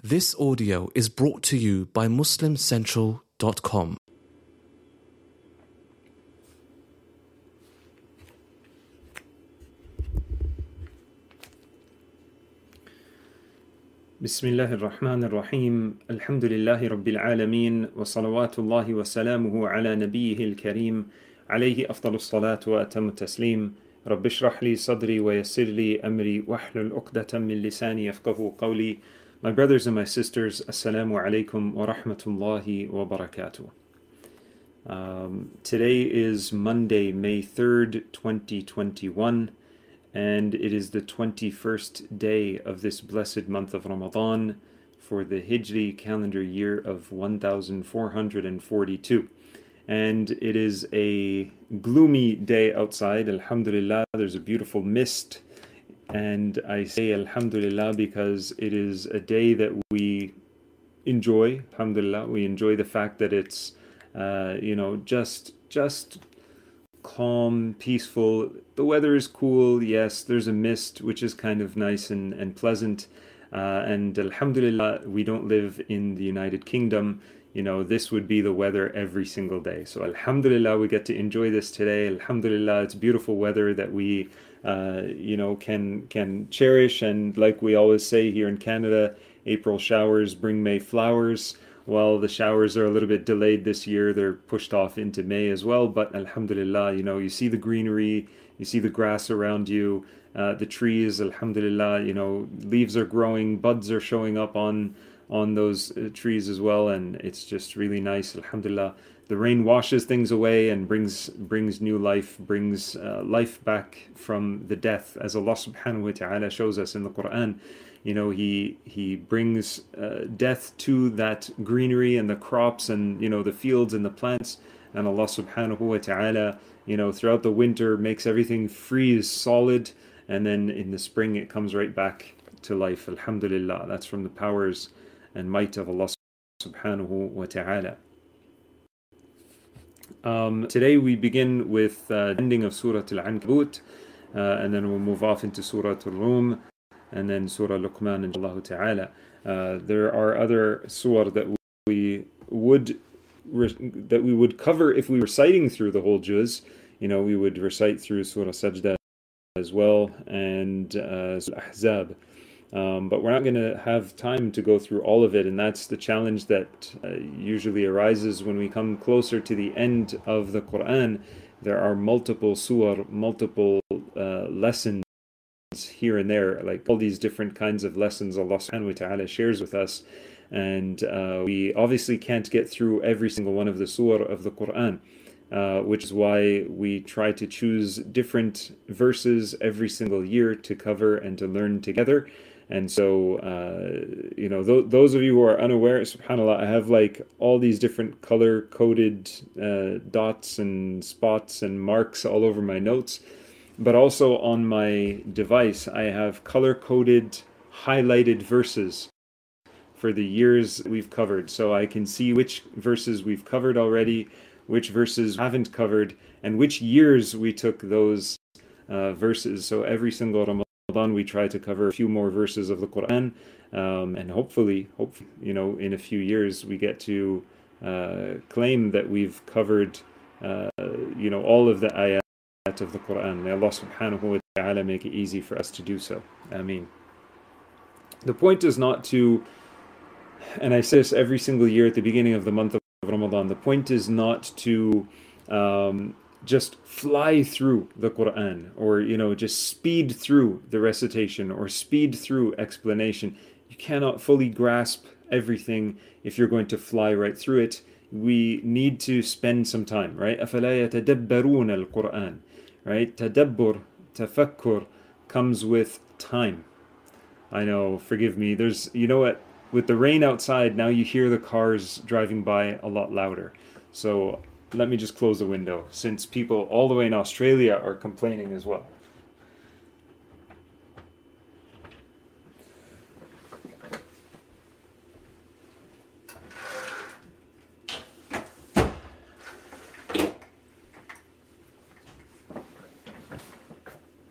This audio is brought to you by MuslimCentral.com. بسم الله الرحمن الرحيم الحمد لله رب العالمين وصلوات الله وسلامه على نبيه الكريم عليه أفضل الصلاة وأتم التسليم رب اشرح لي صدري ويسر لي أمري واحلل عقدة من لساني يفقهوا قولي. My brothers and my sisters, Assalamu alaikum wa rahmatullahi wa barakatuh. Today is Monday, May 3rd, 2021, and it is the 21st day of this blessed month of Ramadan for the Hijri calendar year of 1442. And it is a gloomy day outside. Alhamdulillah, there's a beautiful mist. And I say Alhamdulillah because it is a day that we enjoy. Alhamdulillah, we enjoy the fact that it's, just calm, peaceful. The weather is cool. Yes, there's a mist, which is kind of nice and pleasant. And Alhamdulillah, we don't live in the United Kingdom. This would be the weather every single day. So Alhamdulillah, we get to enjoy this today. Alhamdulillah, it's beautiful weather that we can cherish. And like we always say here in Canada, April showers bring May flowers. Well, the showers are a little bit delayed this year. They're pushed off into May as well. But Alhamdulillah, you see the greenery, you see the grass around you, the trees, Alhamdulillah, leaves are growing, buds are showing up on those trees as well. And it's just really nice, Alhamdulillah. The rain washes things away and brings new life, brings life back from the death, as Allah subhanahu wa ta'ala shows us in the Quran. He brings death to that greenery and the crops and the fields and the plants, and Allah subhanahu wa ta'ala throughout the winter makes everything freeze solid, and then in the spring it comes right back to life. Alhamdulillah, that's from the powers and might of Allah subhanahu wa ta'ala. Today we begin with the ending of Surah Al-Ankabut, and then we'll move off into Surah Al-Rum, and then Surah Luqman, inshallah ta'ala. There are other surah that we would cover if we were reciting through the whole juz. We would recite through Surah Sajda as well, and Ahzab. But we're not going to have time to go through all of it, and that's the challenge that usually arises when we come closer to the end of the Quran. There are multiple surah, multiple lessons here and there, like all these different kinds of lessons Allah subhanahu wa ta'ala shares with us, and we obviously can't get through every single one of the surah of the Quran, which is why we try to choose different verses every single year to cover and to learn together. And so those of you who are unaware, subhanAllah, I have like all these different color-coded dots and spots and marks all over my notes. But also on my device, I have color-coded, highlighted verses for the years we've covered. So I can see which verses we've covered already, which verses haven't covered, and which years we took those verses. So every single Ramadan, we try to cover a few more verses of the Quran. And hopefully, in a few years, we get to claim that we've covered, all of the ayat of the Quran. May Allah subhanahu wa ta'ala make it easy for us to do so. Ameen. The point is not to, and I say this every single year at the beginning of the month of Ramadan, the point is not to just fly through the Quran, or just speed through the recitation or speed through explanation. You cannot fully grasp everything if you're going to fly right through it. We need to spend some time, right? أَفَلَا يَتَدَبَّرُونَ الْقُرْآنِ, right? Tadabbur, tafakkur comes with time. I know, forgive me. There's, what? With the rain outside, now you hear the cars driving by a lot louder. So let me just close the window, since people all the way in Australia are complaining as well.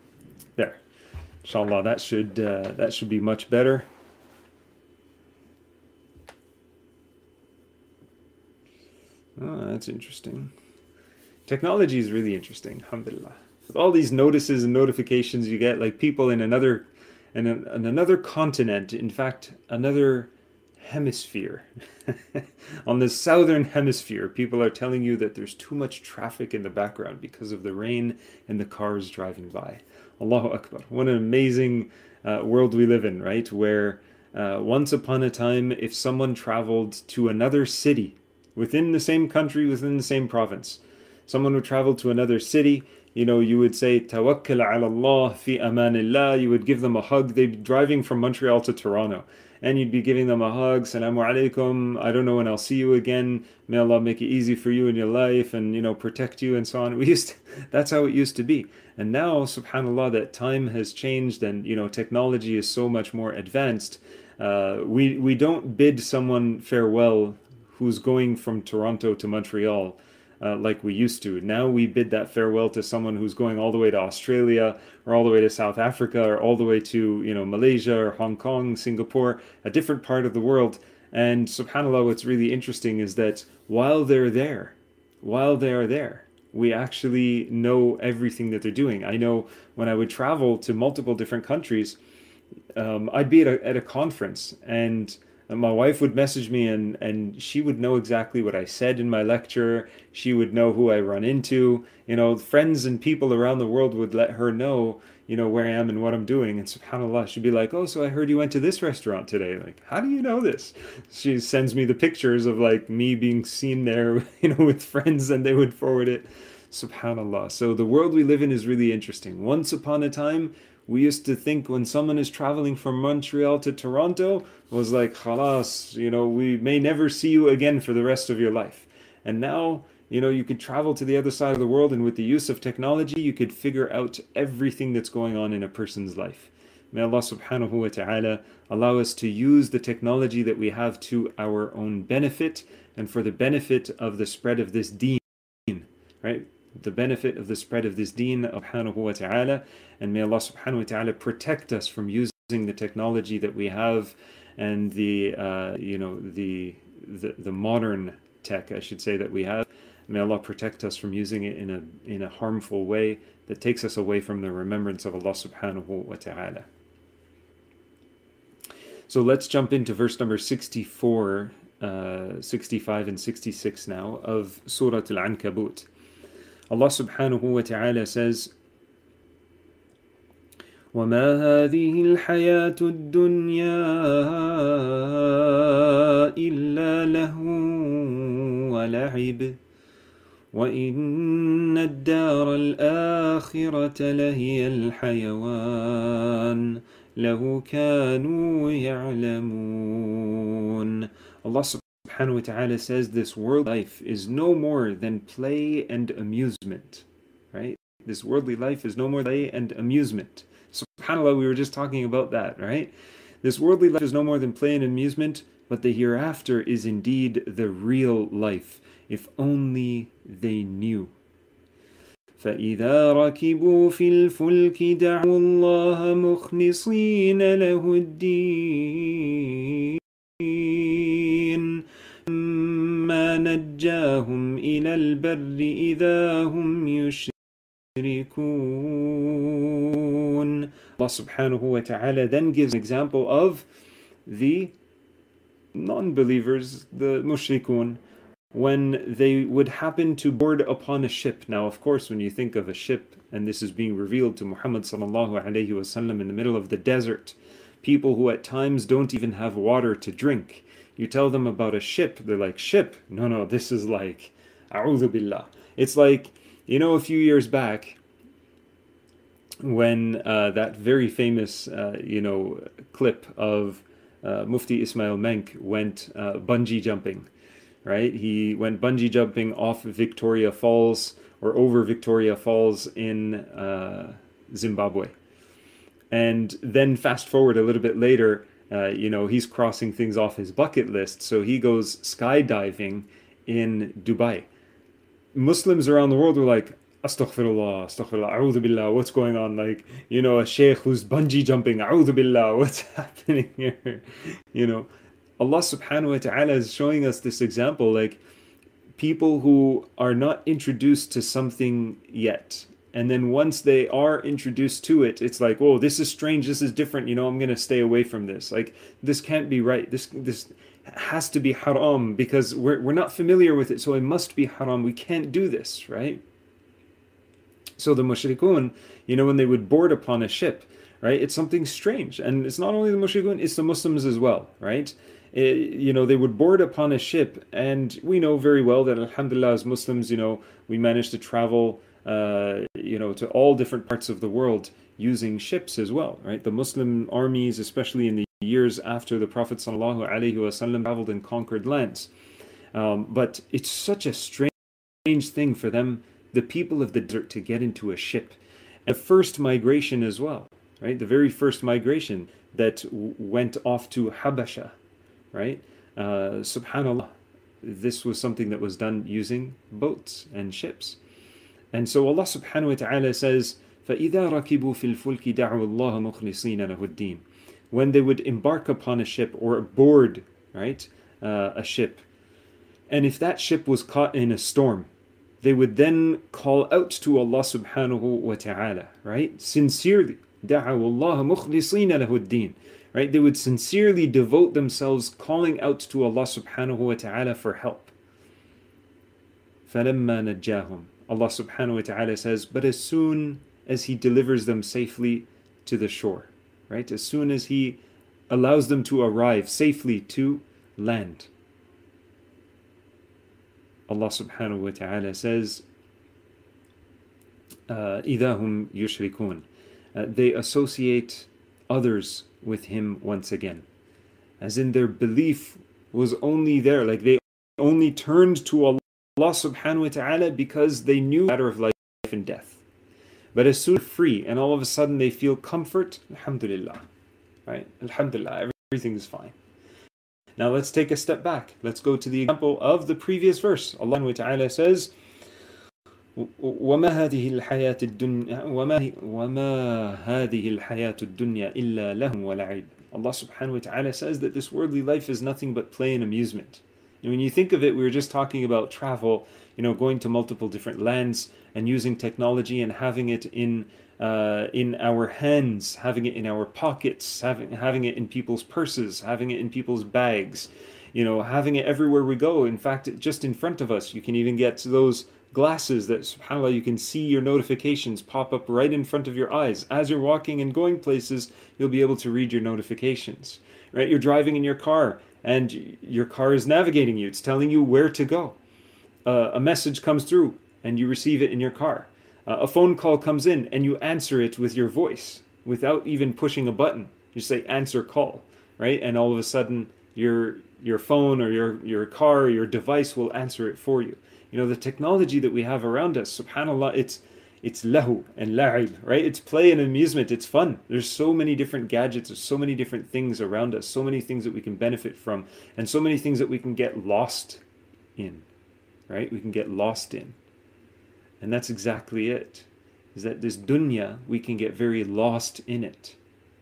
There. Inshallah, that should be much better. Oh, that's interesting. Technology is really interesting, alhamdulillah. With all these notices and notifications you get, like people in another continent, in fact, another hemisphere. On the southern hemisphere, people are telling you that there's too much traffic in the background because of the rain and the cars driving by. Allahu Akbar. What an amazing world we live in, right? Where once upon a time, if someone traveled to another city within the same country, within the same province, someone would travel to another city, you would say, Tawakkal ala Allah fi amanillah. You would give them a hug. They'd be driving from Montreal to Toronto. And you'd be giving them a hug, Salamu alaikum, I don't know when I'll see you again. May Allah make it easy for you in your life and, protect you and so on. That's how it used to be. And now, subhanAllah, that time has changed and, technology is so much more advanced. We don't bid someone farewell who's going from Toronto to Montreal like we used to. Now we bid that farewell to someone who's going all the way to Australia or all the way to South Africa or all the way to, Malaysia or Hong Kong, Singapore, a different part of the world. And subhanAllah, what's really interesting is that while they are there, we actually know everything that they're doing. I know when I would travel to multiple different countries, I'd be at a conference and my wife would message me and she would know exactly what I said in my lecture. She would know who I run into. Friends and people around the world would let her know, where I am and what I'm doing. And subhanAllah, she'd be like, oh, so I heard you went to this restaurant today. Like, how do you know this? She sends me the pictures of like me being seen there, with friends and they would forward it. Subhanallah. So the world we live in is really interesting. Once upon a time, we used to think when someone is traveling from Montreal to Toronto was like, khalas, we may never see you again for the rest of your life. And now, you could travel to the other side of the world and with the use of technology, you could figure out everything that's going on in a person's life. May Allah subhanahu wa ta'ala allow us to use the technology that we have to our own benefit and for the benefit of the spread of this deen, right? The benefit of the spread of this deen subhanahu wa ta'ala, and may Allah subhanahu wa ta'ala protect us from using the technology that we have and the modern tech, I should say, that we have. May Allah protect us from using it in a harmful way that takes us away from the remembrance of Allah subhanahu wa ta'ala. So let's jump into verse number 64, 65 and 66 now of Surah Al-Ankabut. Allah subhanahu wa ta'ala says, وَمَا هَذِهِ الْحَيَاةُ الدُّنْيَا إِلَّا لَهْوٌ وَلَعِبٌ وَإِنَّ الدَّارَ الْآخِرَةَ لَهِيَ الْحَيَوَانُ لَوْ كَانُوا يَعْلَمُونَ. Allah subhanahu wa ta'ala says this world life is no more than play and amusement, right? This worldly life is no more than play and amusement. SubhanAllah, we were just talking about that, right? This worldly life is no more than play and amusement, but the hereafter is indeed the real life, if only they knew. فَإِذَا رَكِبُوا فِي الْفُلْكِ دَعُوا اللَّهَ مُخْلِصِينَ لَهُ الدِّينَ مَا نَجَّاهُمْ إِلَى الْبَرِّ إِذَا هُمْ يُشْرِكُونَ. Allah subhanahu wa ta'ala then gives an example of the non-believers, the mushrikun, when they would happen to board upon a ship. Now, of course, when you think of a ship, and this is being revealed to Muhammad sallallahu alayhi wasallam in the middle of the desert, people who at times don't even have water to drink, you tell them about a ship, they're like, ship? No, this is like, a'udhu billah. It's like, a few years back, when that very famous, clip of Mufti Ismail Menk went bungee jumping, right? He went bungee jumping off Victoria Falls or over Victoria Falls in Zimbabwe. And then fast forward a little bit later, he's crossing things off his bucket list. So he goes skydiving in Dubai. Muslims around the world were like, Astaghfirullah, a'udhu billah, what's going on? Like, a sheikh who's bungee jumping, a'udhu billah, what's happening here? Allah subhanahu wa ta'ala is showing us this example, like, people who are not introduced to something yet. And then once they are introduced to it, it's like, oh, this is strange, this is different, I'm going to stay away from this. Like, this can't be right. This has to be haram because we're not familiar with it, so it must be haram. We can't do this, right? So the mushrikun, when they would board upon a ship, right, it's something strange. And it's not only the mushrikun, it's the Muslims as well, right? They would board upon a ship, and we know very well that alhamdulillah as Muslims, we managed to travel to all different parts of the world using ships as well, right? The Muslim armies, especially in the years after the Prophet ﷺ traveled and conquered lands. But it's such a strange thing for them, the people of the desert, to get into a ship. And the first migration as well, right? The very first migration that went off to Habasha, right? Subhanallah, this was something that was done using boats and ships. And so Allah subhanahu wa ta'ala says, فَإِذَا رَكِبُوا فِي الْفُلْكِ دَعْوُوا اللَّهَ مُخْلِصِينَ لَهُ الدِّينَ. When they would embark upon a ship or board, right, a ship, and if that ship was caught in a storm, they would then call out to Allah subhanahu wa ta'ala, right, sincerely. دَعَوُوا اللَّهَ مُخْلِصِينَ لَهُ الدِّينَ. Right, they would sincerely devote themselves calling out to Allah subhanahu wa ta'ala for help. فَلَمَّا نَجَّاهُمْ. Allah subhanahu wa ta'ala says, but as soon as He delivers them safely to the shore, right? As soon as He allows them to arrive safely to land, Allah subhanahu wa ta'ala says, إِذَا هُمْ يُشْرِكُونَ. They associate others with Him once again. As in, their belief was only there, like they only turned to Allah subhanahu wa ta'ala because they knew the matter of life and death. But as soon as they're free and all of a sudden they feel comfort, alhamdulillah, right? Alhamdulillah, everything's fine. Now let's take a step back. Let's go to the example of the previous verse. Allah subhanahu wa ta'ala says, وَمَا هَذِهِ الْحَيَاةُ الدُّنْيَا إِلَّا لَهْوٌ وَلَعِبٌ. Allah subhanahu wa ta'ala says that this worldly life is nothing but play and amusement. And when you think of it, we were just talking about travel, going to multiple different lands and using technology and having it in our hands, having it in our pockets, having it in people's purses, having it in people's bags, having it everywhere we go. In fact, just in front of us, you can even get those glasses that, subhanAllah, you can see your notifications pop up right in front of your eyes. As you're walking and going places, you'll be able to read your notifications, right? You're driving in your car and your car is navigating you. It's telling you where to go. A message comes through and you receive it in your car. A phone call comes in and you answer it with your voice without even pushing a button. You say answer call, right? And all of a sudden your phone or your car or your device will answer it for you. The technology that we have around us, subhanAllah, it's lahu and la'ib, right? It's play and amusement. It's fun. There's so many different gadgets. There's so many different things around us. So many things that we can benefit from. And so many things that we can get lost in, right? We can get lost in. And that's exactly it. Is that this dunya, we can get very lost in it.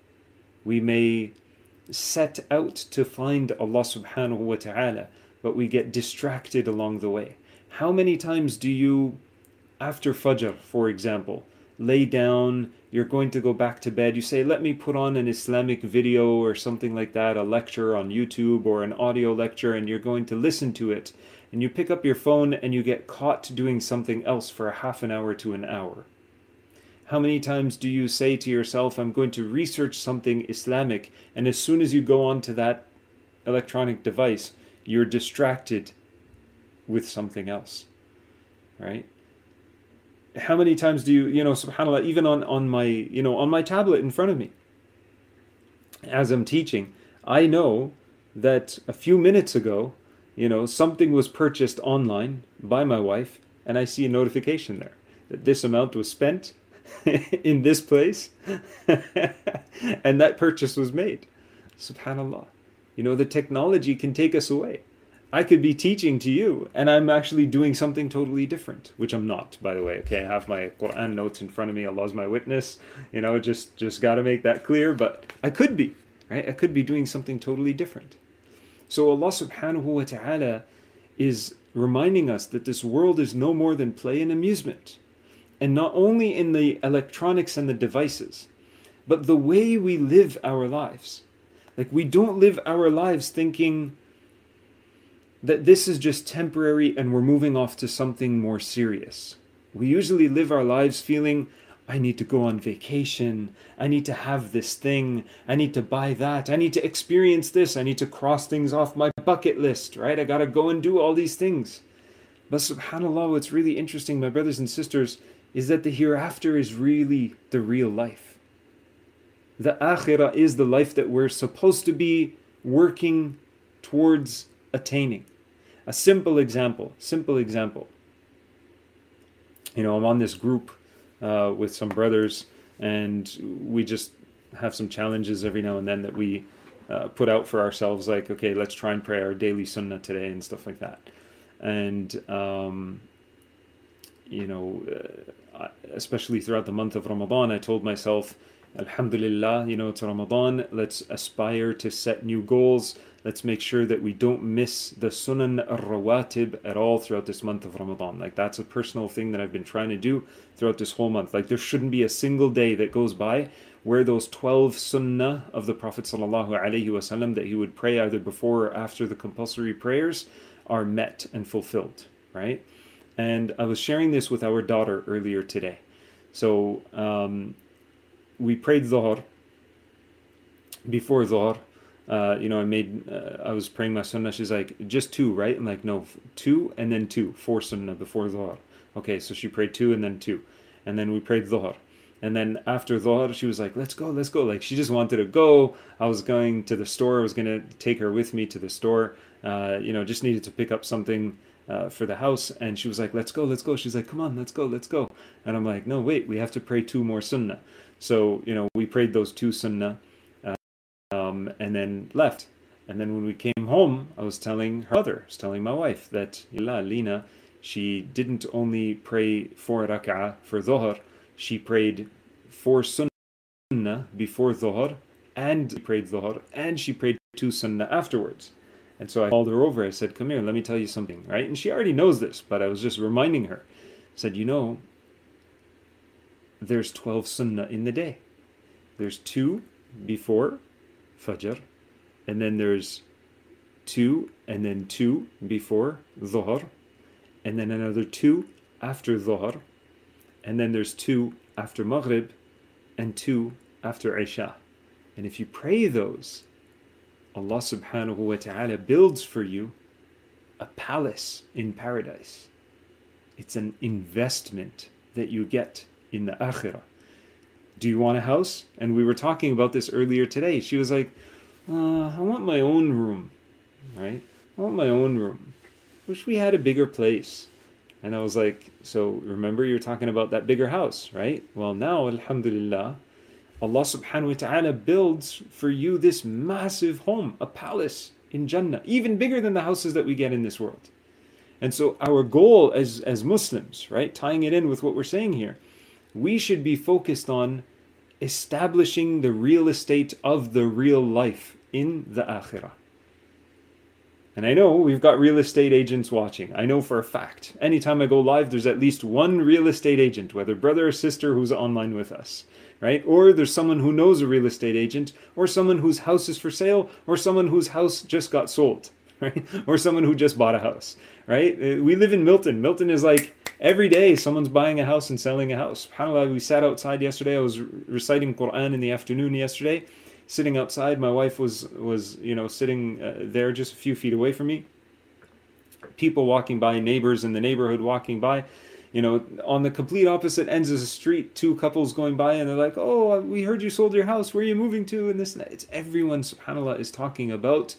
We may set out to find Allah subhanahu wa ta'ala, but we get distracted along the way. How many times do you, after Fajr, for example, lay down, you're going to go back to bed, you say, let me put on an Islamic video or something like that, a lecture on YouTube or an audio lecture, and you're going to listen to it, and you pick up your phone and you get caught doing something else for a half an hour to an hour? How many times do you say to yourself, I'm going to research something Islamic, and as soon as you go onto that electronic device, you're distracted with something else, right? How many times do you, subhanAllah, even on my tablet in front of me, as I'm teaching, I know that a few minutes ago, something was purchased online by my wife, and I see a notification there that this amount was spent in this place, and that purchase was made. Subhanallah. The technology can take us away. I could be teaching to you and I'm actually doing something totally different, which I'm not, by the way. Okay, I have my Quran notes in front of me. Allah's my witness. Just got to make that clear. But I could be, right? I could be doing something totally different. So Allah subhanahu wa ta'ala is reminding us that this world is no more than play and amusement. And not only in the electronics and the devices, but the way we live our lives. Like, we don't live our lives thinking that this is just temporary and we're moving off to something more serious. We usually live our lives feeling, I need to go on vacation, I need to have this thing, I need to buy that, I need to experience this, I need to cross things off my bucket list, right? I gotta go and do all these things. But subhanAllah, what's really interesting, my brothers and sisters, is that the hereafter is really the real life. The akhirah is the life that we're supposed to be working towards attaining. A simple example. You know, I'm on this group with some brothers, and we just have some challenges every now and then that we put out for ourselves, like, okay, let's try and pray our daily sunnah today and stuff like that. And you know, especially throughout the month of Ramadan, I told myself, Alhamdulillah, you know, it's Ramadan, let's aspire to set new goals. Let's make sure that we don't miss the sunan al-rawatib at all throughout this month of Ramadan. Like, that's a personal thing that I've been trying to do throughout this whole month. Like, there shouldn't be a single day that goes by where those 12 sunnah of the Prophet ﷺ that he would pray either before or after the compulsory prayers are met and fulfilled, right? And I was sharing this with our daughter earlier today. So we prayed Dhuhr. Before Dhuhr, you know, I was praying my sunnah. She's like, just 2, right? I'm like, no, 2 and then 2, 4 sunnah before Dhuhr. Okay, so she prayed 2 and then 2. And then we prayed Dhuhr. And then after Dhuhr, she was like, let's go. Like, she just wanted to go. I was going to the store. I was going to take her with me to the store. You know, just needed to pick up something for the house. And she was like, let's go. She's like, come on, let's go. And I'm like, no, wait, we have to pray 2 more sunnah. So, you know, we prayed those 2 sunnah. And then left. And then when we came home, I was telling her mother, my wife, that Lina, she didn't only pray 4 rak'ah for Dhuhr, she prayed 4 sunnah before Dhuhr, and prayed Dhuhr, and she prayed 2 sunnah afterwards. And so I called her over. I said, come here, let me tell you something, right? And she already knows this, but I was just reminding her. I said, you know, there's 12 sunnah in the day. There's 2 before Fajr, and then there's 2 and then 2 before Dhuhr, and then another 2 after Dhuhr, and then there's 2 after Maghrib, and 2 after Isha. And if you pray those, Allah subhanahu wa ta'ala builds for you a palace in paradise. It's an investment that you get in the akhirah. Do you want a house? And we were talking about this earlier today. She was like, I want my own room, right? I want my own room. Wish we had a bigger place. And I was like, so remember you're talking about that bigger house, right? Well, now, alhamdulillah, Allah subhanahu wa ta'ala builds for you this massive home, a palace in Jannah, even bigger than the houses that we get in this world. And so our goal as Muslims, right, tying it in with what we're saying here, we should be focused on establishing the real estate of the real life in the akhirah. And I know we've got real estate agents watching. I know for a fact. Anytime I go live, there's at least one real estate agent, whether brother or sister, who's online with us, right? Or there's someone who knows a real estate agent, or someone whose house is for sale, or someone whose house just got sold, right? Or someone who just bought a house, right? We live in Milton. Milton is like every day someone's buying a house and selling a house. SubhanAllah, we sat outside yesterday. I was reciting Quran in the afternoon yesterday, sitting outside. My wife was you know, sitting there just a few feet away from me. People walking by, neighbors in the neighborhood walking by. You know, on the complete opposite ends of the street, 2 couples going by, and they're like, oh, we heard you sold your house. Where are you moving to? And this and that. It's everyone, SubhanAllah, is talking about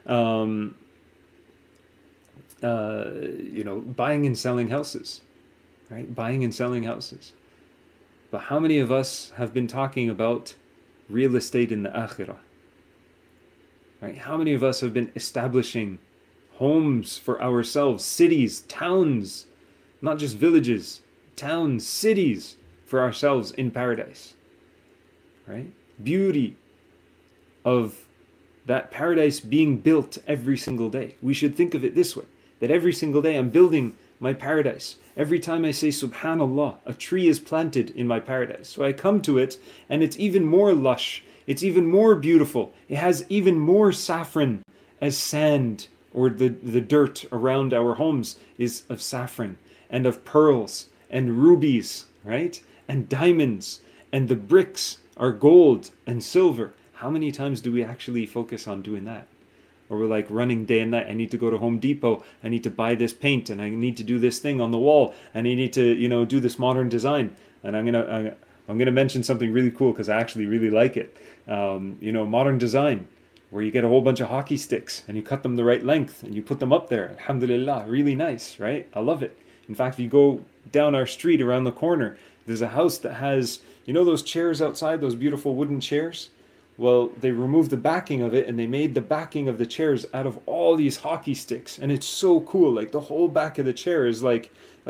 you know, buying and selling houses, right? Buying and selling houses. But how many of us have been talking about real estate in the akhirah? Right? How many of us have been establishing homes for ourselves, cities, towns, not just villages, towns, cities for ourselves in paradise? Right? Beauty of that paradise being built every single day. We should think of it this way. that every single day I'm building my paradise. Every time I say Subhanallah, a tree is planted in my paradise. So I come to it and it's even more lush. It's even more beautiful. It has even more saffron as sand, or the dirt around our homes is of saffron and of pearls and rubies, right? And diamonds. And the bricks are gold and silver. How many times do we actually focus on doing that? Or we're like running day and night. I need to go to Home Depot. I need to buy this paint, and I need to do this thing on the wall, and I need to, do this modern design. And I'm gonna mention something really cool because I actually really like it. Modern design, where you get a whole bunch of hockey sticks and you cut them the right length and you put them up there. Alhamdulillah, really nice, right? I love it. In fact, if you go down our street around the corner, there's a house that has, those chairs outside, those beautiful wooden chairs? Well, they removed the backing of it and they made the backing of the chairs out of all these hockey sticks. And it's so cool. Like the whole back of the chair is like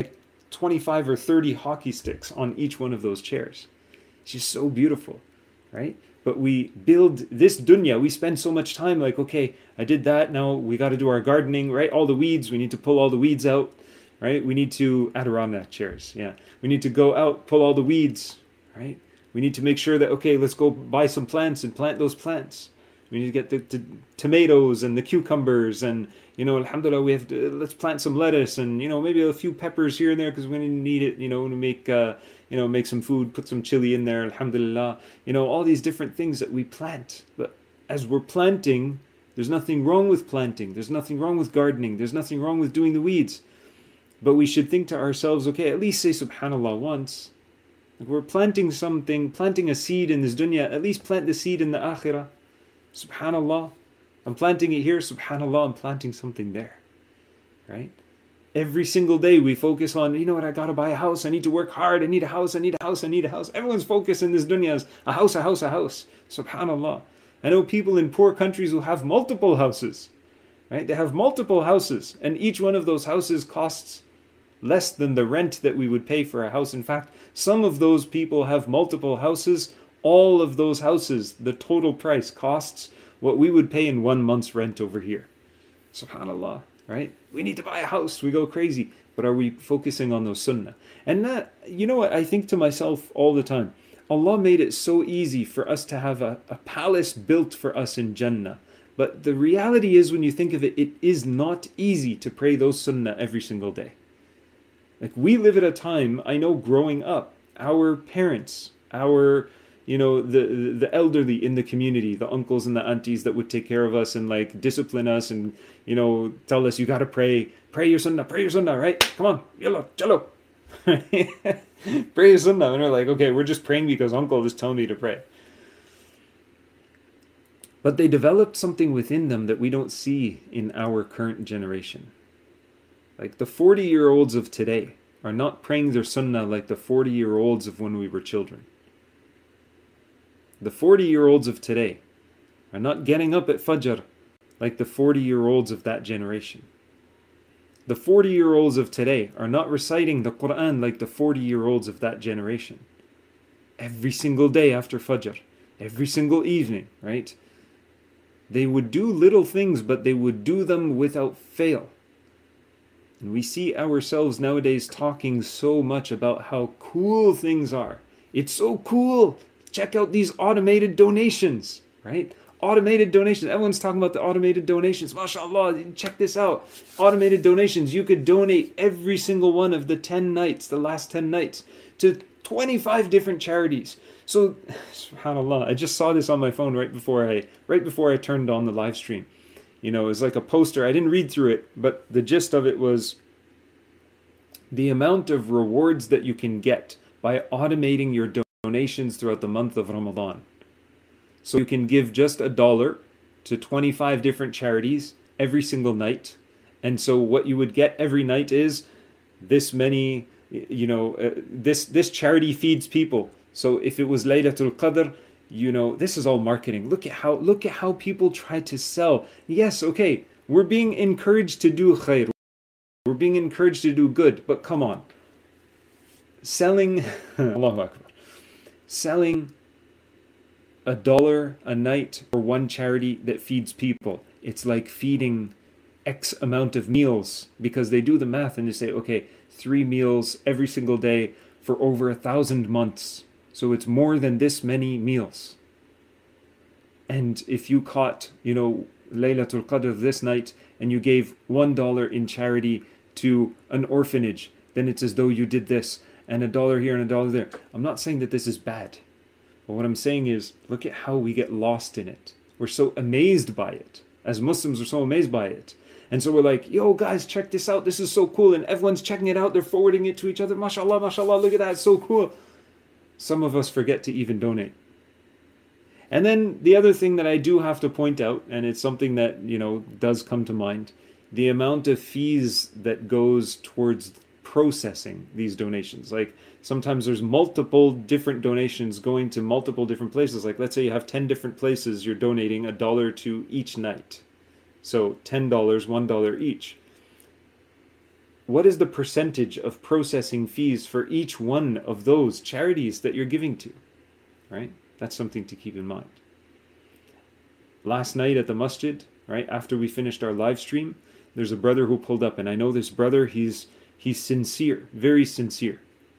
25 or 30 hockey sticks on each one of those chairs. It's just so beautiful, right? But we build this dunya. We spend so much time like, okay, I did that. Now we got to do our gardening, right? All the weeds. We need to pull all the weeds out, right? We need to Adirondack chairs. Yeah. We need to go out, pull all the weeds, right? We need to make sure that, okay, let's go buy some plants and plant those plants. We need to get the tomatoes and the cucumbers and, alhamdulillah, we have to, let's plant some lettuce and, maybe a few peppers here and there because we're going to need it, to make some food, put some chili in there, alhamdulillah. All these different things that we plant. But as we're planting, there's nothing wrong with planting. There's nothing wrong with gardening. There's nothing wrong with doing the weeds. But we should think to ourselves, okay, at least say subhanallah once. Like we're planting something, planting a seed in this dunya, at least plant the seed in the akhirah. Subhanallah. I'm planting it here, subhanallah, I'm planting something there. Right? Every single day we focus on, I gotta buy a house, I need to work hard, I need a house, I need a house, I need a house. Everyone's focus in this dunya is a house, a house, a house. Subhanallah. I know people in poor countries who have multiple houses. Right? They have multiple houses, and each one of those houses costs less than the rent that we would pay for a house. In fact, some of those people have multiple houses. All of those houses, the total price costs what we would pay in 1 month's rent over here. Subhanallah, right? We need to buy a house. We go crazy. But are we focusing on those sunnah? And that, what I think to myself all the time, Allah made it so easy for us to have a palace built for us in Jannah. But the reality is, when you think of it, it is not easy to pray those sunnah every single day. Like we live at a time, I know growing up, our parents, our, the elderly in the community, the uncles and the aunties that would take care of us and like discipline us and, tell us, you got to pray your sunnah, right? Come on, yalla, chalo. Pray your sunnah. And we're like, okay, we're just praying because uncle is telling me to pray. But they developed something within them that we don't see in our current generation. Like the 40-year-olds of today are not praying their sunnah like the 40-year-olds of when we were children. The 40-year-olds of today are not getting up at Fajr like the 40-year-olds of that generation. The 40-year-olds of today are not reciting the Quran like the 40-year-olds of that generation. Every single day after Fajr, every single evening, right? They would do little things, but they would do them without fail. And we see ourselves nowadays talking so much about how cool things are. It's so cool. Check out these automated donations, right? Automated donations. Everyone's talking about the automated donations. MashaAllah, check this out. Automated donations. You could donate every single one of the 10 nights, the last 10 nights, to 25 different charities. So, subhanAllah, I just saw this on my phone right before I turned on the live stream. It was like a poster. I didn't read through it, but the gist of it was the amount of rewards that you can get by automating your donations throughout the month of Ramadan. So you can give just $1 to 25 different charities every single night. And so what you would get every night is this many, this charity feeds people. So if it was Laylatul Qadr, this is all marketing. Look at how people try to sell. Yes, okay, we're being encouraged to do khair. We're being encouraged to do good, but come on. Selling, Allahu Akbar, selling $1 a night for one charity that feeds people. It's like feeding X amount of meals, because they do the math and they say, okay, 3 meals every single day for over 1,000 months. So it's more than this many meals. And if you caught, Laylatul Qadr this night and you gave $1 in charity to an orphanage, then it's as though you did this, and $1 here and $1 there. I'm not saying that this is bad. But what I'm saying is, look at how we get lost in it. We're so amazed by it. As Muslims, we're so amazed by it. And so we're like, yo, guys, check this out. This is so cool. And everyone's checking it out. They're forwarding it to each other. MashaAllah, MashaAllah, look at that. It's so cool. Some of us forget to even donate. And then the other thing that I do have to point out, and it's something that, does come to mind, the amount of fees that goes towards processing these donations. Like sometimes there's multiple different donations going to multiple different places. Like let's say you have 10 different places you're donating $1 to each night. So $10, $1 each. What is the percentage of processing fees for each one of those charities that you're giving to? Right? That's something to keep in mind. Last night at the masjid, right, after we finished our live stream, there's a brother who pulled up, and I know this brother, he's sincere, very sincere.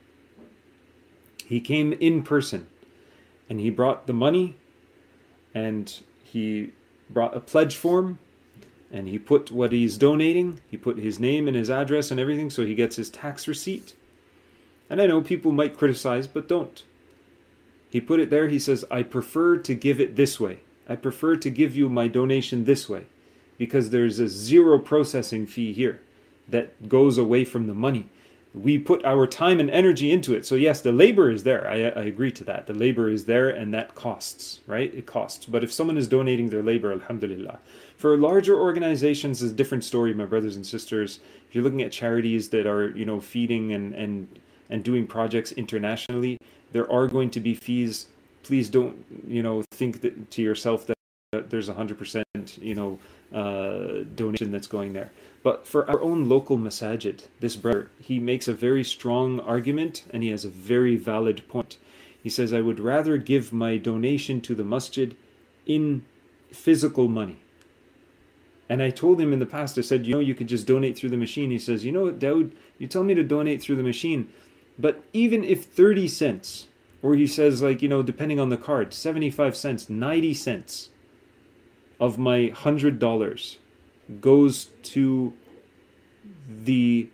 He came in person, and he brought the money, and he brought a pledge form, and he put what he's donating, he put his name and his address and everything, so he gets his tax receipt. And I know people might criticize, but don't. He put it there, he says, I prefer to give it this way. I prefer to give you my donation this way, because there's a zero processing fee here that goes away from the money. We put our time and energy into it. So yes, the labor is there. I agree to that. The labor is there, and that costs, right? It costs. But if someone is donating their labor, alhamdulillah. For larger organizations, it's a different story, my brothers and sisters. If you're looking at charities that are, feeding and doing projects internationally, there are going to be fees. Please don't, think that to yourself that there's 100%, donation that's going there. But for our own local masajid, this brother, he makes a very strong argument, and he has a very valid point. He says, I would rather give my donation to the masjid in physical money. And I told him in the past, I said, you could just donate through the machine. He says, Dawood, you tell me to donate through the machine, but even if 30 cents, or he says, depending on the card, 75 cents, 90 cents of my $100 goes to the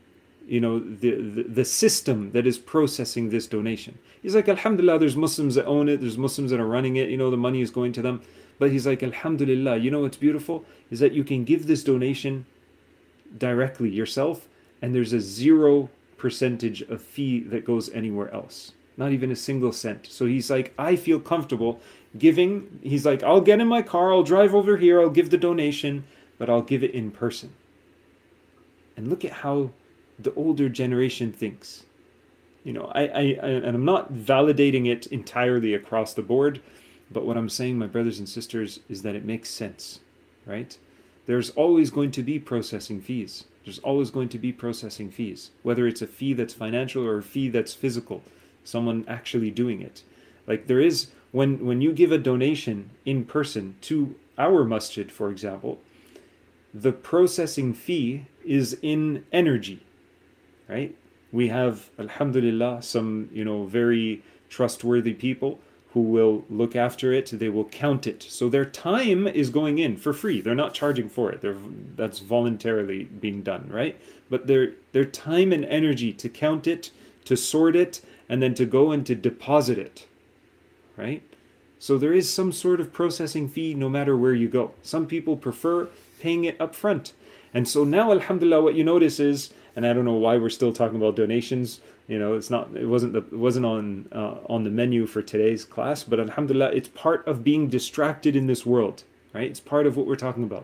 system that is processing this donation. He's like, alhamdulillah, there's Muslims that own it, there's Muslims that are running it, the money is going to them. But he's like, alhamdulillah, what's beautiful is that you can give this donation directly yourself, and there's a 0% of fee that goes anywhere else. Not even a single cent. So he's like, I feel comfortable giving. He's like, I'll get in my car, I'll drive over here, I'll give the donation, but I'll give it in person. And look at how the older generation thinks. And I'm not validating it entirely across the board, but what I'm saying, my brothers and sisters, is that it makes sense, right? There's always going to be processing fees. There's always going to be processing fees, whether it's a fee that's financial or a fee that's physical, someone actually doing it. Like there is, when you give a donation in person to our masjid, for example, the processing fee is in energy, right? We have, alhamdulillah, some, very trustworthy people who will look after it. They will count it. So their time is going in for free. They're not charging for it. That's voluntarily being done, right? But their time and energy to count it, to sort it, and then to go and to deposit it, right? So there is some sort of processing fee no matter where you go. Some people prefer paying it up front. And so now, alhamdulillah, what you notice is, and I don't know why we're still talking about donations, it wasn't on the menu for today's class, but alhamdulillah, it's part of being distracted in this world, right? It's part of what we're talking about.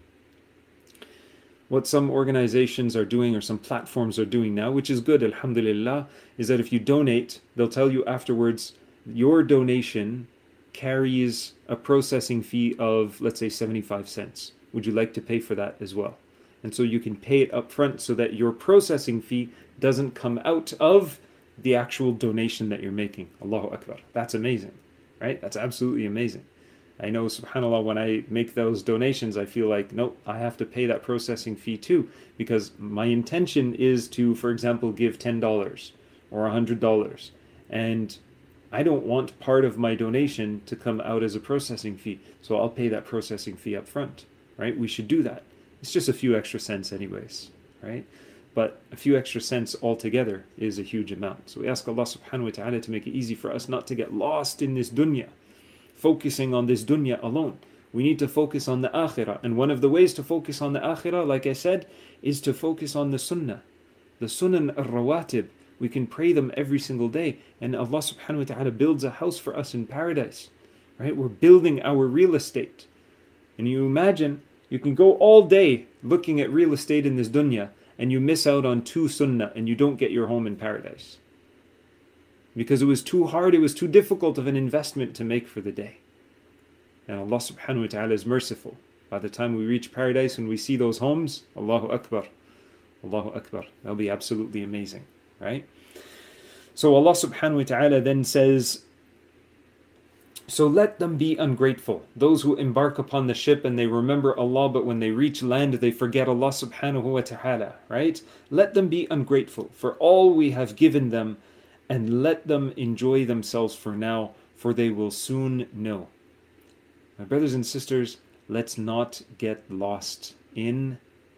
What some organizations are doing, or some platforms are doing now, which is good, alhamdulillah, is that if you donate, they'll tell you afterwards, your donation carries a processing fee of, let's say, 75 cents. Would you like to pay for that as well? And so you can pay it up front so that your processing fee doesn't come out of the actual donation that you're making. Allahu Akbar. That's amazing, right? That's absolutely amazing. I know, subhanAllah, when I make those donations, I feel like, nope, I have to pay that processing fee too, because my intention is to, for example, give $10 or $100. And I don't want part of my donation to come out as a processing fee. So I'll pay that processing fee up front, right? We should do that. It's just a few extra cents anyways, right? But a few extra cents altogether is a huge amount. So we ask Allah subhanahu wa ta'ala to make it easy for us not to get lost in this dunya, focusing on this dunya alone. We need to focus on the akhirah. And one of the ways to focus on the akhirah, like I said, is to focus on the sunnah. The sunan al-rawatib. We can pray them every single day. And Allah subhanahu wa ta'ala builds a house for us in paradise. Right? We're building our real estate. And you imagine, you can go all day looking at real estate in this dunya, and you miss out on 2 sunnah, and you don't get your home in paradise. Because it was too hard, it was too difficult of an investment to make for the day. And Allah subhanahu wa ta'ala is merciful. By the time we reach paradise and we see those homes, Allahu Akbar. Allahu Akbar. That'll be absolutely amazing. Right? So Allah subhanahu wa ta'ala then says, so let them be ungrateful. Those who embark upon the ship and they remember Allah, but when they reach land, they forget Allah subhanahu wa ta'ala. Right? Let them be ungrateful for all we have given them, and let them enjoy themselves for now, for they will soon know. My brothers and sisters, let's not get lost in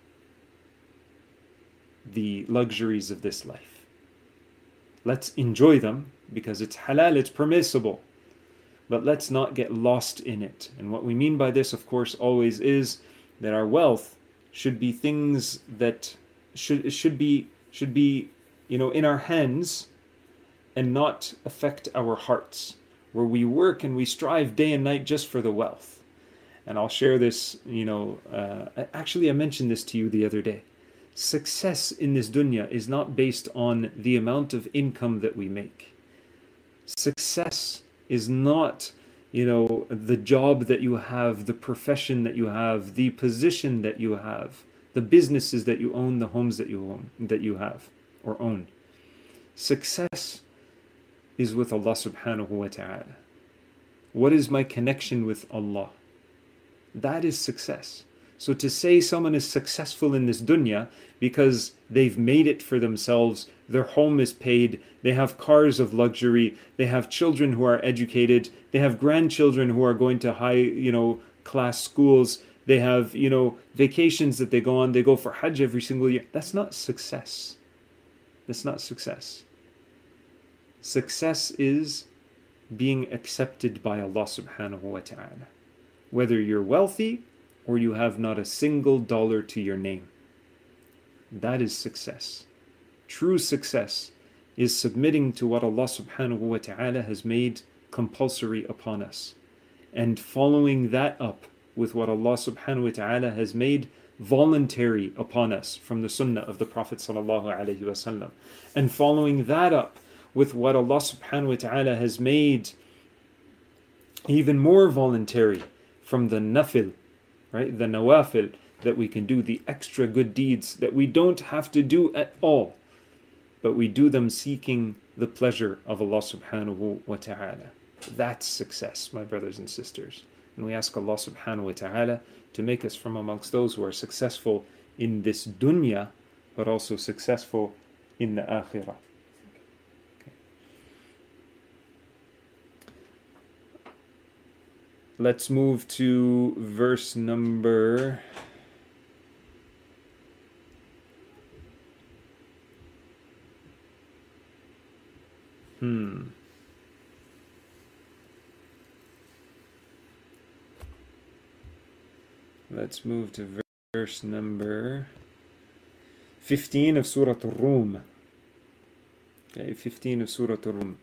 the luxuries of this life. Let's enjoy them because it's halal, it's permissible. But let's not get lost in it. And what we mean by this, of course, always is that our wealth should be things that should be in our hands, and not affect our hearts, where we work and we strive day and night just for the wealth. And I'll share this, actually I mentioned this to you the other day. Success in this dunya is not based on the amount of income that we make. Success is not, the job that you have, the profession that you have, the position that you have, the businesses that you own, the homes that you have or own. Success is with Allah subhanahu wa ta'ala. What is my connection with Allah? That is success. So to say someone is successful in this dunya because they've made it for themselves, their home is paid, they have cars of luxury, they have children who are educated, they have grandchildren who are going to high, class schools, they have, vacations that they go on, they go for Hajj every single year. That's not success. That's not success. Success is being accepted by Allah subhanahu wa ta'ala. Whether you're wealthy or you have not a single dollar to your name. That is success. True success is submitting to what Allah subhanahu wa ta'ala has made compulsory upon us, and following that up with what Allah subhanahu wa ta'ala has made voluntary upon us from the sunnah of the Prophet sallallahu alaihi wasallam, and following that up with what Allah subhanahu wa ta'ala has made even more voluntary from the nafil, right? The nawafil that we can do, the extra good deeds that we don't have to do at all, but we do them seeking the pleasure of Allah subhanahu wa ta'ala. That's success, my brothers and sisters. And we ask Allah subhanahu wa ta'ala to make us from amongst those who are successful in this dunya, but also successful in the akhirah. Let's move to verse number 15 of Surah Al-Rum. Okay, 15 of Surah Al-Rum.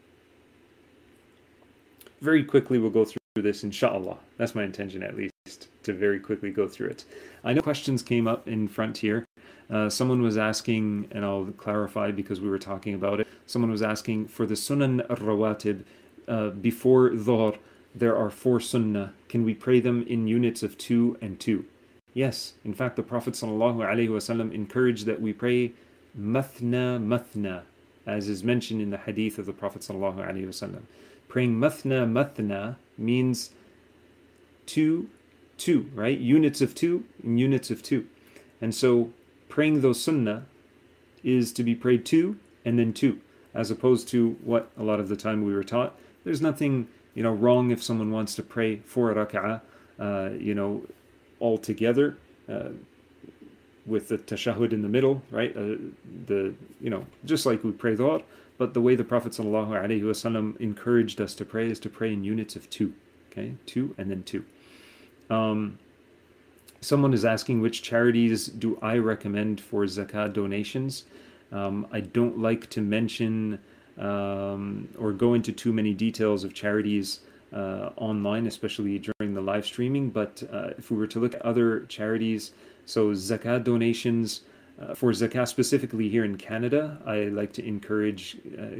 Very quickly we'll go through this, inshallah. That's my intention, at least, to very quickly go through it. I know questions came up in front here. Someone was asking, and I'll clarify because we were talking about it. Someone was asking for the Sunan al-Rawatib before Dhuhr. There are 4 sunnah. Can we pray them in units of 2 and 2? Yes. In fact, the Prophet ﷺ encouraged that we pray mathna mathna, as is mentioned in the hadith of the Prophet ﷺ. Praying mathna mathna means 2, 2, right? Units of 2 and units of 2. And so praying those sunnah is to be prayed 2 and then 2, as opposed to what a lot of the time we were taught. There's nothing, wrong if someone wants to pray 4 rak'ah, all together, with the tashahud in the middle, right? Just like we pray Dhuhr, but the way the Prophet ﷺ encouraged us to pray is to pray in units of 2, okay? 2 and then 2. Someone is asking, which charities do I recommend for zakat donations? I don't like to mention or go into too many details of charities online, especially during the live streaming. But if we were to look at other charities, so zakat donations, for zakat specifically here in Canada, I like to encourage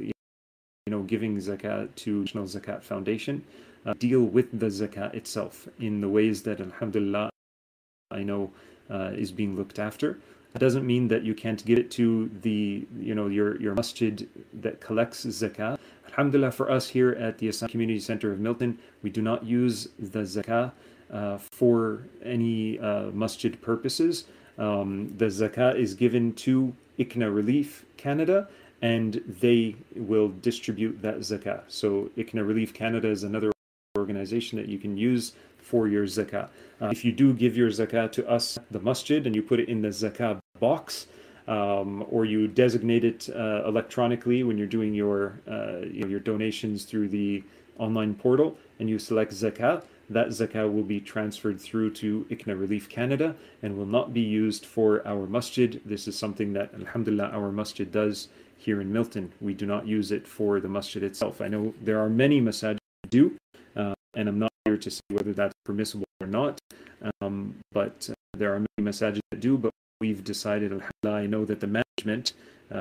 giving zakat to National Zakat Foundation. Deal with the zakat itself in the ways that, alhamdulillah, I know is being looked after. That doesn't mean that you can't give it to the your masjid that collects zakah. Alhamdulillah, for us here at the Islamic Community Center of Milton, we do not use the zakah for any masjid purposes. The zakah is given to ICNA Relief Canada, and they will distribute that zakah. So ICNA Relief Canada is another organization that you can use for your zakah. If you do give your zakah to us, the masjid, and you put it in the zakah box, or you designate it electronically when you're doing your donations through the online portal, and you select zakah, that zakah will be transferred through to ICNA Relief Canada and will not be used for our masjid. This is something that, alhamdulillah, our masjid does here in Milton. We do not use it for the masjid itself. I know there are many masajid that do, and I'm not here to say whether that's permissible or not, but there are many masajid that do, but we've decided, alhamdulillah, I know that the management,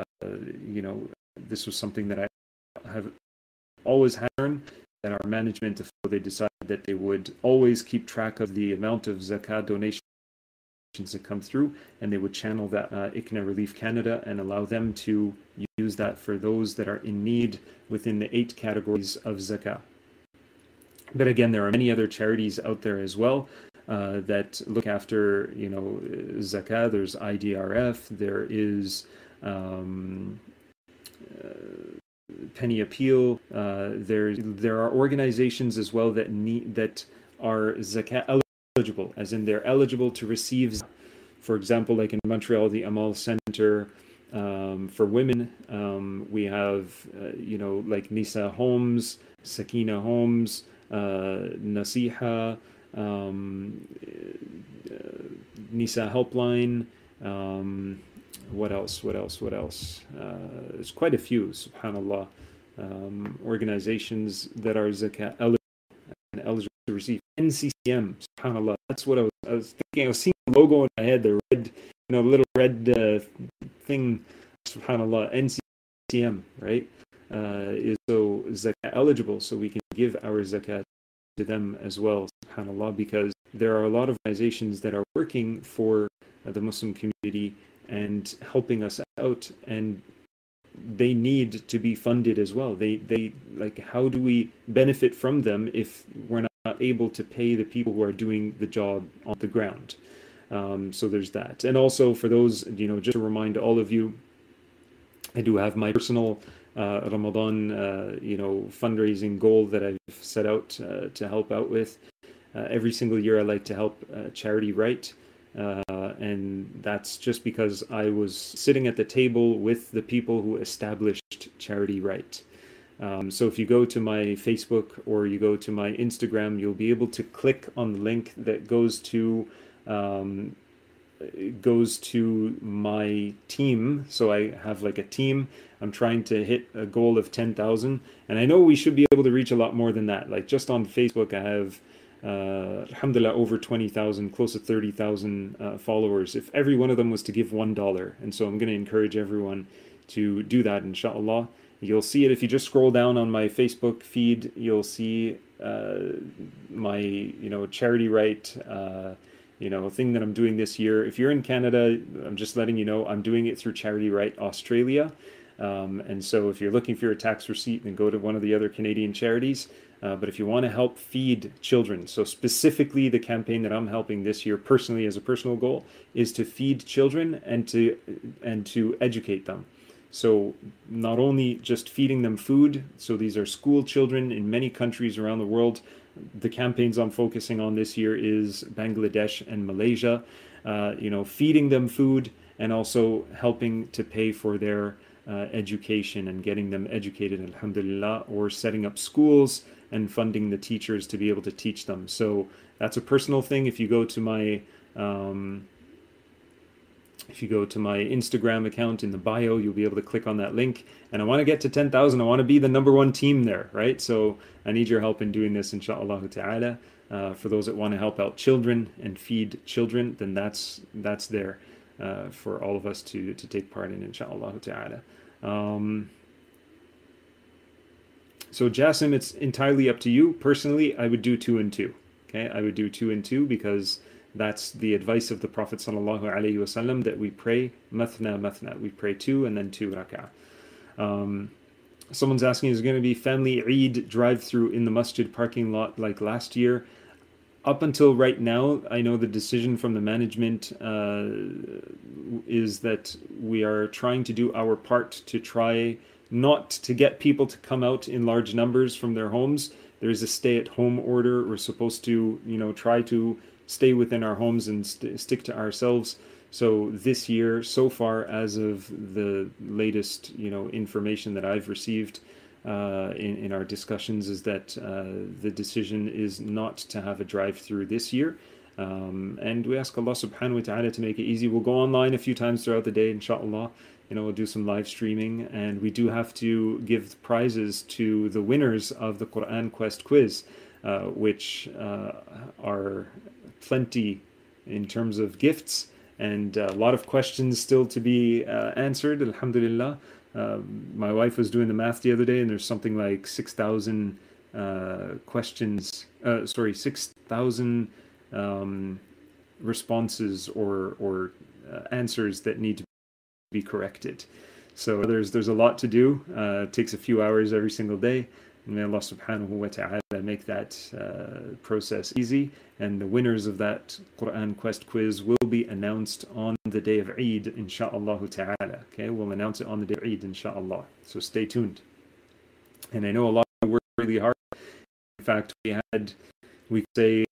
this was something that I have always had, that our management, they decided that they would always keep track of the amount of zakat donations that come through, and they would channel that ICNA Relief Canada and allow them to use that for those that are in need within the 8 categories of zakah. But again, there are many other charities out there as well that look after, zakah. There's IDRF. There is Penny Appeal. There are organizations as well that are zakah eligible, as in they're eligible to receive. For example, like in Montreal, the Amal Center for women. We have like Nisa Homes, Sakina Homes, Nasiha, Nisa Helpline. What else? There's quite a few, subhanallah, organizations that are zakat eligible to receive. NCCM, subhanallah. That's what I was thinking. I was seeing the logo in my head, the red, little red thing, subhanallah. NCCM, right? Is so zakat eligible, so we can give our zakat to them as well, subhanallah, because there are a lot of organizations that are working for the Muslim community and helping us out, and they need to be funded as well. They like, how do we benefit from them if we're not able to pay the people who are doing the job on the ground? So there's that. And also for those, just to remind all of you, I do have my personal Ramadan, fundraising goal that I've set out to help out with. Every single year I like to help Charity Right. And that's just because I was sitting at the table with the people who established Charity Right. So if you go to my Facebook or you go to my Instagram, you'll be able to click on the link that goes to my team. So I have like a team. I'm trying to hit a goal of 10,000, and I know we should be able to reach a lot more than that. Like just on Facebook, I have alhamdulillah over 20,000, close to 30,000 followers. If every one of them was to give $1, and so I'm going to encourage everyone to do that, inshallah. You'll see it if you just scroll down on my Facebook feed. You'll see my Charity Right thing that I'm doing this year. If you're in Canada, I'm just letting you know I'm doing it through Charity Right Australia. And so if you're looking for your tax receipt, then go to one of the other Canadian charities. But if you want to help feed children, so specifically the campaign that I'm helping this year personally as a personal goal is to feed children and to educate them. So not only just feeding them food, so these are school children in many countries around the world. The campaigns I'm focusing on this year is Bangladesh and Malaysia. Feeding them food and also helping to pay for their education and getting them educated, alhamdulillah, or setting up schools and funding the teachers to be able to teach them. So that's a personal thing. If you go to my Instagram account in the bio, you'll be able to click on that link. And I want to get to 10,000. I want to be the number one team there, right? So I need your help in doing this, inshallah ta'ala. For those that want to help out children and feed children, then that's there for all of us to take part in, inshallah ta'ala. So Jassim, it's entirely up to you. Personally, I would do 2 and 2. Okay, I would do 2 and 2 because that's the advice of the Prophet sallallahu alaihi wasallam, that we pray mathna. We pray 2 and then 2 rak'ah. Someone's asking, is there going to be family Eid drive-through in the masjid parking lot like last year? Up until right now, I know the decision from the management is that we are trying to do our part to try not to get people to come out in large numbers from their homes. There's a stay-at-home order. We're supposed to, try to stay within our homes and stick to ourselves. So this year, so far, as of the latest, information that I've received in our discussions, is that the decision is not to have a drive-through this year. And we ask Allah subhanahu wa ta'ala to make it easy. We'll go online a few times throughout the day, inshallah. We'll do some live streaming, and we do have to give prizes to the winners of the Quran Quest quiz, which are plenty in terms of gifts, and a lot of questions still to be answered, alhamdulillah. My wife was doing the math the other day, and there's something like 6,000 questions, 6,000 responses or answers that need to be corrected. So there's a lot to do. It takes a few hours every single day. And may Allah subhanahu wa ta'ala make that process easy. And the winners of that Quran Quest quiz will be announced on the day of Eid, insha'Allah ta'ala. Okay, we'll announce it on the day of Eid, insha'Allah. So stay tuned. And I know a lot of work really hard. In fact, we say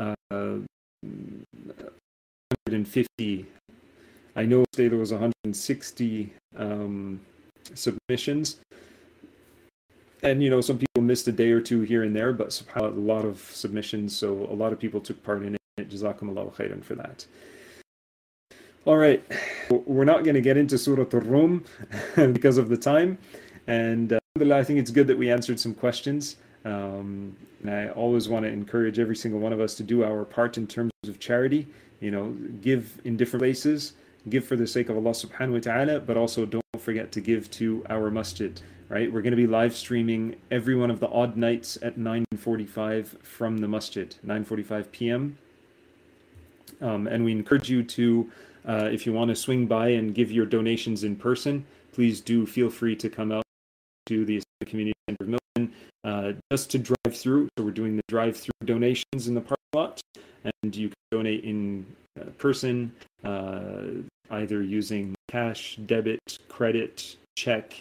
150. I know today there was 160 submissions. And, some people missed a day or two here and there, but subhanAllah, a lot of submissions, so a lot of people took part in it. Jazakumullahu khairan for that. All right, we're not going to get into Surah Ar-Rum because of the time. And I think it's good that we answered some questions. And I always want to encourage every single one of us to do our part in terms of charity. Give in different places, give for the sake of Allah subhanahu wa ta'ala, but also don't forget to give to our masjid. Right, we're going to be live streaming every one of the odd nights at 9:45 from the masjid, 9:45 p.m. And we encourage you to, if you want to swing by and give your donations in person, please do feel free to come out to the Islamic Community Center of Milton just to drive through. So we're doing the drive-through donations in the parking lot, and you can donate in person, either using cash, debit, credit, check.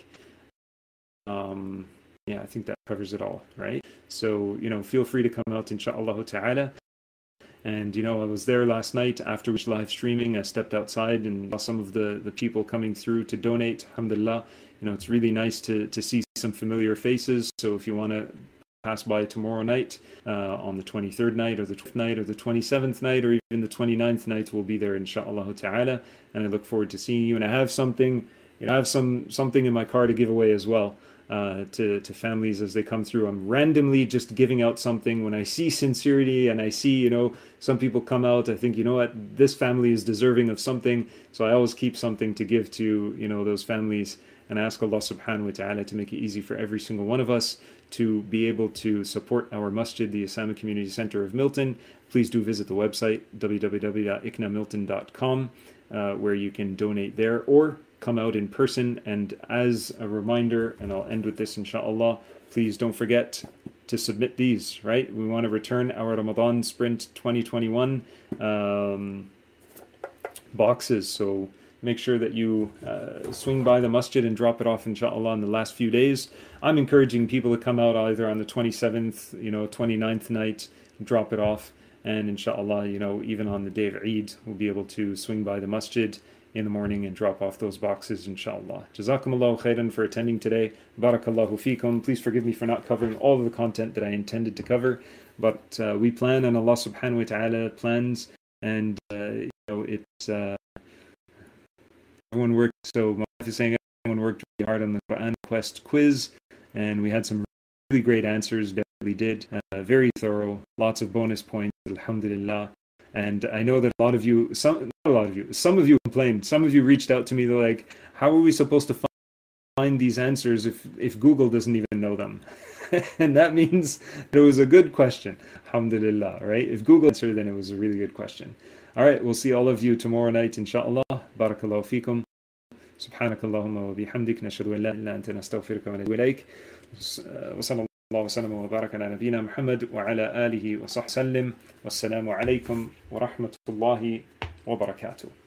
I think that covers it all, right? So, feel free to come out, insha'Allah ta'ala. And, I was there last night after we live streaming. I stepped outside and saw some of the people coming through to donate. Alhamdulillah. It's really nice to see some familiar faces. So if you want to pass by tomorrow night, on the 23rd night or the 12th night or the 27th night or even the 29th night, we'll be there, insha'Allah ta'ala. And I look forward to seeing you. And I have something, something in my car to give away as well. To families as they come through. I'm randomly just giving out something when I see sincerity and I see, some people come out. I think, this family is deserving of something. So I always keep something to give to, those families, and ask Allah subhanahu wa ta'ala to make it easy for every single one of us to be able to support our masjid, the Islamic Community Center of Milton. Please do visit the website, www.iknamilton.com, where you can donate there or come out in person. And as a reminder, and I'll end with this inshallah, please don't forget to submit these, right? We want to return our Ramadan Sprint 2021 boxes. So make sure that you swing by the masjid and drop it off, inshallah, in the last few days. I'm encouraging people to come out either on the 27th, 29th night, drop it off. And inshallah, even on the day of Eid, we'll be able to swing by the masjid in the morning and drop off those boxes, inshallah. Jazakumullahu khairan for attending today. Barakallahu feekum. Please forgive me for not covering all of the content that I intended to cover, but we plan, and Allah subhanahu wa ta'ala plans, and it's everyone worked. So my wife is saying everyone worked really hard on the Quran Quest quiz, and we had some really great answers. Definitely did. Very thorough. Lots of bonus points. Alhamdulillah. And I know that some of you complained. Some of you reached out to me. They're like, how are we supposed to find these answers if Google doesn't even know them? And that means it was a good question. Alhamdulillah, right? If Google answered, then it was a really good question. All right, we'll see all of you tomorrow night, inshallah. Barakallahu feekum. Subhanakallahumma wa bihamdik. Nashhadu an la ilaha illa anta nastaghfiruka wa natubu ilayk. Wa sallallahu wa sallam wa baraka ala nabiyyina Muhammad wa ala alihi wa sahbihi sallim. Wassalamu alaikum wa rahmatullahi wa barakatuh.